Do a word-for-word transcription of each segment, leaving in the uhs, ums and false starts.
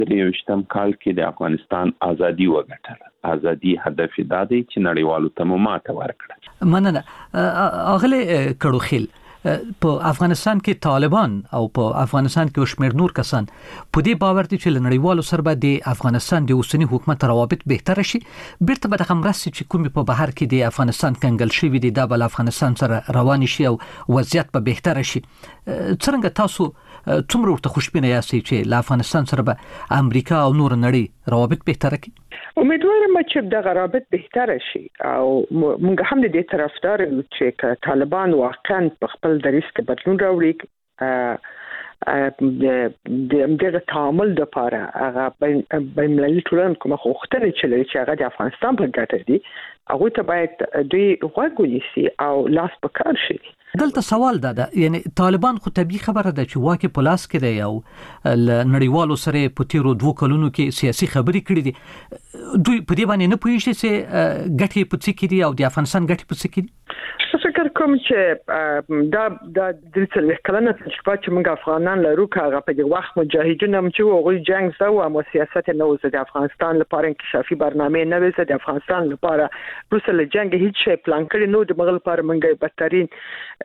یوشتم کال کې د افغانستان ازادي وګټله. ازادي هدف دا دی چې نړیوالو ته ماته ورکړه. مننه. اغلی کړوخیل په افغانستان کې طالبان او په افغانستان کې شمیر نور کسان په دې باور دي چې نړیوالو سره به د افغانستان د اوسنی حکومت روابط بهتر شي، بیرته به د مرستې چې کومې په بهر کې د افغانستان کنګل شوی دي د بل افغانستان سره روان شي او وضعیت به بهتر شي. څنګه تاسو څومره ورته خوشبینه یاستئ چې له افغانستان سره به امریکا او نور نړۍ روابط بهتر کړي؟ امیدوارم چې د غرابت بهتر شي او موږ هم د دې طرفدار یو چې طالبان واقعا په خپل دریځ کې بدلون راوړي. د دغه تعامل لپاره هغه بین المللي ټولنه کومه غوښتنه چې لري چې هغه د افغانستان په ګټه دي، هغه ته باید دوی غوږ ونیسي او لاس په کار شي. دلته سوال دا ده، یعنی طالبان خو طبيعي خبره ده چې واکه په لاس کې دی او نړیوالو سره په تیرو دوه کلونو کې سیاسي خبرې کړې دي. دوی په دې باندې نه پوهیږي چې ګټې په څه کې دي او د افغانستان ګټې په څه کې دي. فکر کوم چې دا د دې کلنه تجربه چې موږ افغانان لرو هغه په دې وخت مجاهدین هم چې هغوی جنگ زو او سیاست نه وزه د افغانستان لپاره انکشافي برنامه نه وزه د افغانستان لپاره روسل جنگ هیڅ شی پلان کړی نو د مغل لپاره موږ بدترین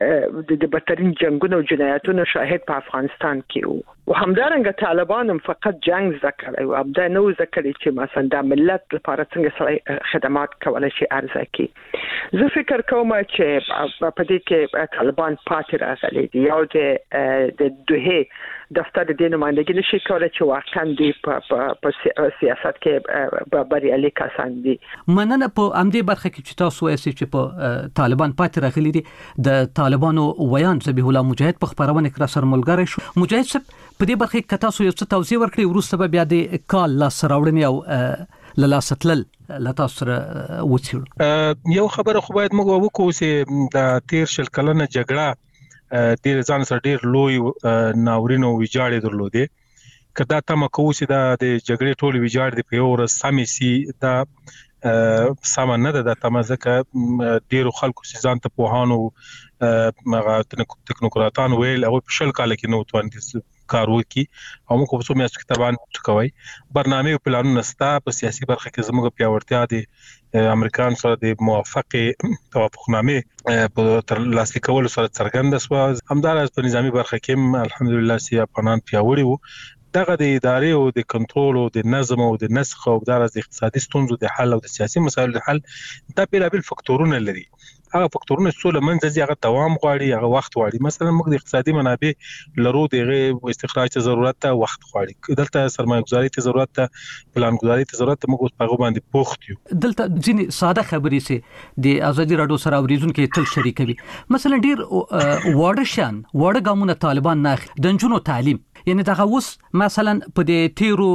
د بدترین جنگونو او جنایتونو شاهد په افغانستان کې وو. و همدارنګه طالبان هم فقط جنگ ذکر او ابدا نو ذکر چې مثلا د ملت لپاره څنګه خدمات کولای شي ارزه کی. زه فکر کوم چې په دې کې طالبان پاتې راغلي دي او د د دوه دفتر د نمائندګۍ نشي کولای چې واقعا دی په سیاست کې بریالي کسان دي. مننه. په امدې برخه کې چې تاسو وایئ چې په طالبان پاتې راغلي دي، د طالبانو ویان ذبیح الله مجاهد په خبرونه کې را سره ملګری شو. مجاهد صاحب په دې برخه کې تاسو یو څه توضیح ورکړئ، وروسته به بیا د کال لاس راوړنې او لاستلل لتا سره وڅېړو. یو خبره خو باید موږ وکړو چې د تیر شل کلنه جګړه ډیر ځان سره ډیر لوی ناورین او ویجاړې درلودې. کدا تم کوو چې د جګړې ټول ویجاړ دی په یو ورځ سمې سي دا سامان نه ده. تم ځکه ډیرو خلکو چې ځان ته پوهانو مغه تکنوکراتان ویل او په شل کال کې نو توان کار وکي او موږ په څو میاشتو کې تبان کوي. برنامه او پلانونه ستا په سیاسي برخه کې زموږ پیاوړتیا دي امریکایان سره د موافقه توافقنامه په تر لاسلیک کولو سره څرګنده شو. همدارس په نظامی برخه کې الحمدلله سي افغانان پیاوړي وو. دغه د ادارې او د کنټرول او د نظم او د نسخ او د اقتصادي ستونزو د حل او د سیاسي مسایلو د حل دا بیلابل فکتورونه لري. هغه فکتورونه څو لمنځه ځي، هغه دوام غواړي، هغه وخت غواړي. مثلا موږ د اقتصادي منابع لرو، دغه استخراج ته ضرورت ته وخت غواړي، دلته سرمایه گذاري ته ضرورت ته، پلان گذاري ته ضرورت ته. موږ په هغه باندې پوښت یو. دلته ځینې ساده خبرې سي د ازادي راډیو سره اوریدونکو تل شریکوي. مثلا ډیر واړه شان واړه ګامونه طالبان نه اخلي. د نجونو تعلیم، یعنی دغه اوس مثلا په دې تیرو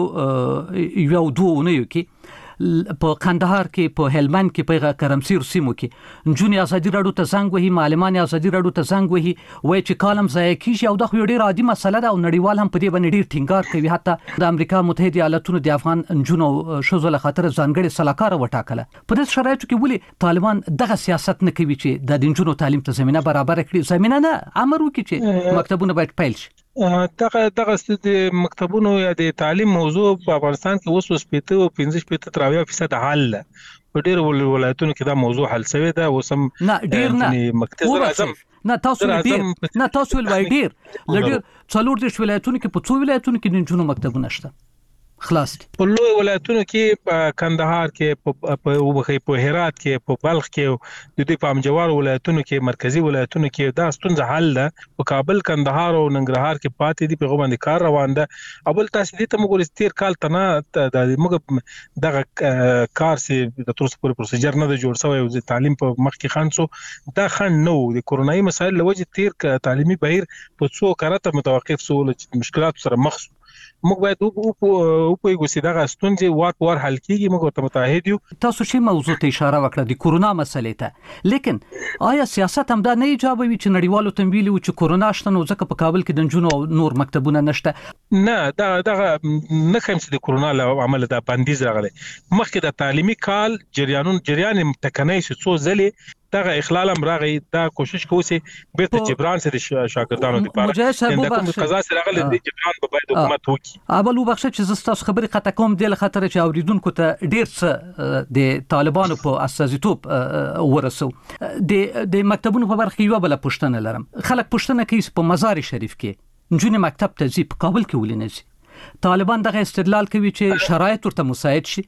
یو دوه اونیو کې په کندهار کې، په هلمند کې، په کرمسیر سیمو کې نجونې ازادي راډیو ته زنګ وهي، معلمان ازادي راډیو ته زنګ وهي، وایي چې کالم ضایع کیږي او دا خو ډېره عادي مسله ده او نړیوال هم په دې باندې ډېر ټینګار کوي. حتی د امریکا متحده ایالاتونو د افغان نجونو ښځو له خاطر ځانګړې سلاکاره وټاکله. په دې شرایطو کې ولې طالبان دغه سیاست نه کوي چې د نجونو تعلیم ته زمينه برابر کړي؟ زمينه نه، امر وکړي چې مکتبونه باید پیل شي. دغه دغه د مکتبونو یا د تعلیم موضوع په افغانستان کې اوس اوس پېته او پنځه شپېته تر اویا فیصد حل ده. په ډېرو ولایتونو کې دا موضوع حل شوی ده. اوس هم نه ډېر نه مکتب اعظم نه تاسو ډېر نه تاسو ول ډېر لږ څلور دېرش ولایتونو کې په څو ولایتونو کې نجونو مکتبونه شته خلاص دي. په لوی ولایتونو کې په کندهار کې، په وبخي په هرات کې، په بلخ کې، د دې په امجوار ولایتونو کې، مرکزی ولایتونو کې دا ستونزه حل ده. په کابل، کندهار او ننګرهار کې پاتې دي، په باندې کار روان ده. اول تاسو دې ته موږ ستیر کال تنه د موږ دغه کار سي د تر څو پروسیجر نه جوړ شوی او د تعلیم په مخ کې خانڅو دا خان نو د کورونایي مسایل لوجه تیر تعلیمي بهیر په څو کارته متوقف سو مشکلات سره مخ. موږ باید او په یو څه دغه ستونزې وار په وار حل کیږي. موږ ته متعهد یو. تاسو شی موضوع ته اشاره وکړه د کورونا مسلې ته، لیکن آیا سیاست هم دا نه ایجابوي چې نړیوالو تمویل او چې کورونا شته نو ځکه په کابل کې د نجونو او نور مکتبونه نشته؟ نه، دا دغه نه خیم چې د کورونا له عمل د بندیز راغلی. مخکې د تعلیمي کال جریانون جریان ټکنۍ شو څو ځلې دغه اخلال هم راغی دا کوشش کوو چې بیرته جبران سره شاګردانو لپاره مجاهد صاحب د کوم قضا سره راغلی د جبران په باید حکومت وکړي. اول وبخښه چې زه تاسو خبرې قطع کوم د خطر چې اوریدونکو ته ډیر څه د طالبانو په اساسیتوب ورسو. د د مکتبونو په برخه یو بل پښتنه لرم. خلک پښتنه کوي په مزار شریف کې نجونې مکتب ته ځي، په کابل کې ولې نه ځي؟ طالبان دغه استدلال کوي چې شرایط ورته مساعد شي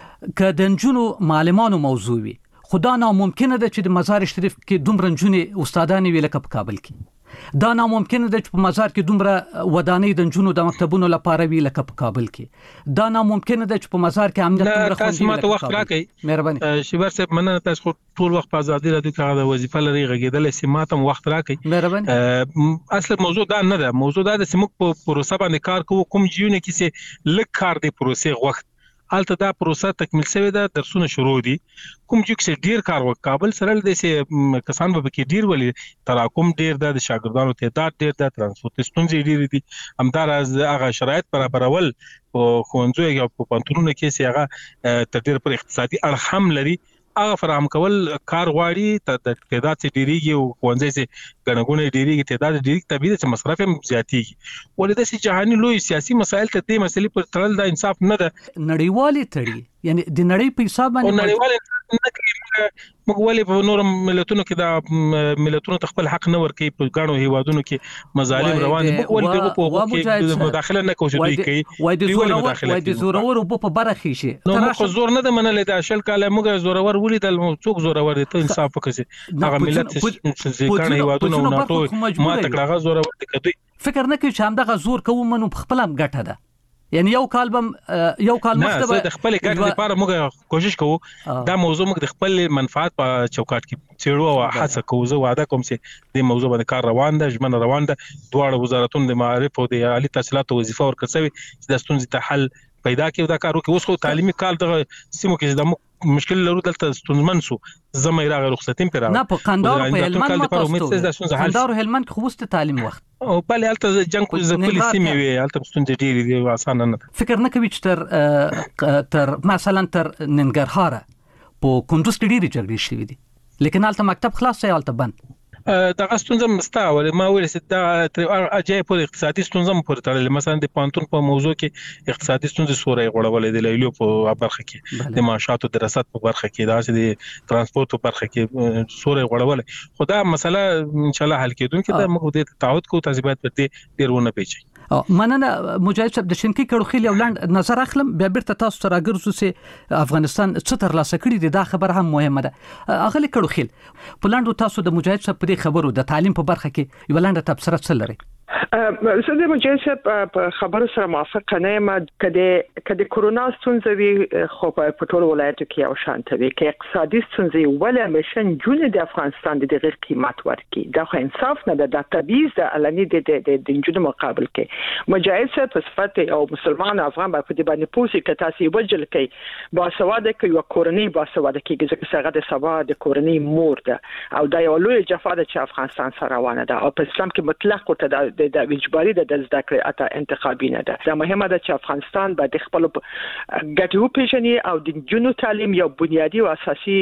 که د نجونو معلمانو موضوع وي. خدا ناممکنه ده چې د مزار شریف کې دومره نجونې استادانې وي لکه په کابل کې. دا ناممکنه ده چې په مزار کې دومره ودانۍ د نجونو د مکتبونو لپاره وي لکه په کابل کې. دا ناممکنه ده چې په مزار کې امنیت دومره خوندي وي لکه په کابل کې. مهرباني شیبر صاحب، مننه. تاسو ټول وخت په ازادي رادیو کې د وظیفه لري غږیدل سي ماتم وخت راکړي. مهرباني. اصل موضوع دا نه ده. موضوع دا د سیمک په پروسه باندې کار کوو. کوم جیونه کې سي لک کار دی پروسه وخت الته دا پروسه تکمیل شوی ده، درسونه شروع دي. کوم چې ډیر کار وک کابل سره د سي کسان به کې ډیر ولي تراکم ډیر ده، د شاګردانو تعداد ډیر ده، ترانسپورت ستونزې ډیر دي. همدار از هغه شرایط برابرول په خوندزو یا په پانتونونو کې سي هغه تدبیر پر اقتصادي اړخ هم لري. هغه فراهم کول کار غواړي. د تعداد چې ډیریږي او خوندزې چې غنغونه ډیریږي، تعداد ډیریږي، طبيعي چې مصرف هم زیاتېږي. ولې د جهاني لوی سیاسي مسایل ته د مسلې پر تړل د انصاف نه ده. نړیوالي تړي، یعنی د نړۍ په حساب باندې نړیوالي نه کوي. موږ ولې په نور ملتونو کې د ملتونو خپل حق نه ورکوي؟ په ګڼو هیوادونو کې مظالم روان دي. موږ ولې دغه په حقوق کې مداخله نه کوو؟ دوی کوي وای د زورور وای د زورور په برخه شي. نو موږ زور نه د منلې د شل کاله موږ زورور ولیدل. څوک زورور دي؟ ته انصاف وکړي. هغه ملت چې ګڼو هیوادونو ناتو ما تکړه زورور دي کوي. فکر نه کوي چې همدغه زور کوو منو خپل هم ګټه ده. یعنی یو کال بم یو کال مخته د خپل ګټې لپاره موږ کوشش کوو. دا موضوع موږ د خپل منفعت په چوکاټ کې څېړو او هڅه کوو. زه وعده کوم چې د موضوع باندې کار روان ده، ژمنه روان ده. دواړه وزارتونو د معارف او د عالی تحصیلاتو وظیفه ورکړې چې د ستونزې ته حل پیدا کړي. دا کار وکړي. اوس خو تعلیمي کال د سیمو کې د مشکل لرو دلته ستونزمن سو زمای راغی رخصتیم پر راغی. نه په قندهار په هلمند متوسط قندهار هلمند خو وست تعلیم وخت او بلې الته جنگ کو زکلی سیمه وی الته ستونزې ډېرې دي، اسانه نه. فکر نه کوي چې تر تر مثلا تر ننګرهار په کندوز کې ډېری جګړې شوې دي، لیکن الته مکتب خلاص شي الته بند. دغه ستونزه مستعول ما ویل چې دا اجای په اقتصادي ستونزه مو تړلې. مثلا د پانتون په موضوع کې اقتصادي ستونزې سورې غوړولې د لیلو په برخه کې، د معاشاتو دراسات په برخه کې، دا چې د ترانسپورت په برخه کې سورې غوړولې. خو دا مسله ان شاء الله حل کېدونکې ده. موږ د تعهد کوو تاسو باید پر دې ډیر ونه پیچي. مننه مجاهد صاحب. د شینکی کړو یو لاند نظر اخلم بیا بیرته تاسو ته راګرځو چې افغانستان څه تر لاسه کړی دی. دا خبر هم مهمه ده. اغلی کړو خیل په لاندو تاسو د مجاهد صاحب په خبرو د تعلیم په برخه کې یو لاند تبصره څه لري؟ زه د مجاهد صاحب په خبرو سره موافق نه یم. کله کله کرونا ستونزې وي خو په ټول ولایتو کې او شانته وي کې اقتصادي ستونزې ولې مشن جون د افغانستان د غیر قیمت ورکي. دا خو انصاف نه ده. د تبعیض د علني د د جون مقابل کې مجاهد صاحب په صفت او مسلمان افغان په دې باندې پوسی کې تاسو وجل کې با سواده کې یو کورنۍ با سواده کې چې څنګه د سبا د کورنۍ مور ده او دا یو لوی جفا ده چې افغانستان سره روانه ده. او په اسلام کې مطلق ته د اجباري د زده کړې اته انتخابي نه ده. دا مهمه ده چې افغانستان باید خپل ګټو پیژني او د جنو تعلیم یو بنیادی او اساسي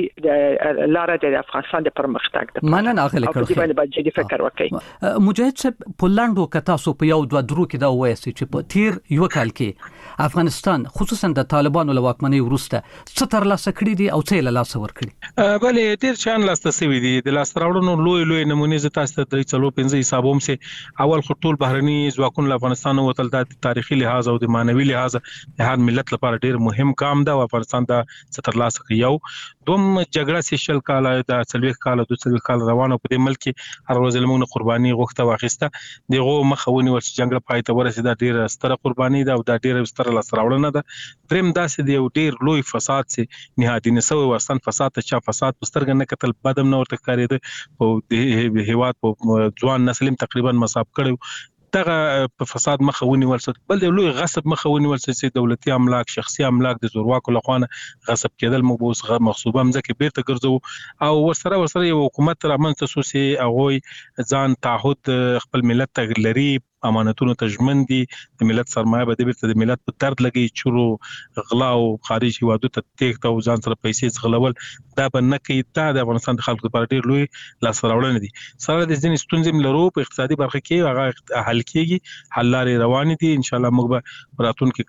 لار ده د افغانستان د پرمختګ ده. مننه اخلي کړو. په دې باندې باید فکر وکړي. مجاهد صاحب په لاندو کتا سو په یو دوه درو کې دا وایي چې په تیر یو کال کې افغانستان خصوصا د طالبانو له واکمنۍ وروسته څه تر لاسه کړی دي او څه له لاسه ورکړي؟ بلې ډیر شان لاسته سوي دي. د لاس راوړنو لوی لوی نمونه ز تاسو ته درې څلور پنځه حسابوم سه اول خو ټول بهرني ځواکونه افغانستان وتل د تاریخي لحاظ او د مانوي لحاظ د هر ملت لپاره ډیر مهم کام ده. افغانستان دا ستر لاسه کوي. یو دوم جګړه سي شل کال د څلويخ کال د څلويخ کال روانه په دې ملک کې هر ورځ لمون قرباني غوښته واخیسته. دغه مخاوني ورڅ جنگ پای ته ورسېده. ډیر ستره قرباني ده او دا ډیر ستره لاس راوړنه ده. دریم داسې دی یو ډیر لوی فساد سي نهادي نسوي وستان فساد ته چا فساد پسترګ نه کتل بدم نه ورته کاریده او د هیواد په ځوان نسلم تقریبا مصاب کړو. دغه په فساد مخاوني ورسد. بل د لوی غصب مخاوني ورسد چې دولتي املاک شخصي املاک د زورواکو لخوا غصب کېدل مبوس مخصوبه مځکه بیرته ګرځو او ورسره ورسره یو حکومت رامنځته شو چې هغه ځان تعهد خپل ملت ته لري امانتونو تجمن دي د ملت سرمایه به د بیرته د ملت په درد لګي چورو غلا او خارجي هوادو ته تېښته او ځان سره پیسې ځغلول دا به نه کوي. دا د افغانستان د خلکو لپاره ډېر لوی لاسته راوړنې دي. سره د ځینې ستونزې لرو په اقتصادي برخه کې هغه حل کیږي، حل لارې روانې دي. ان شاء الله موږ به راتلونکي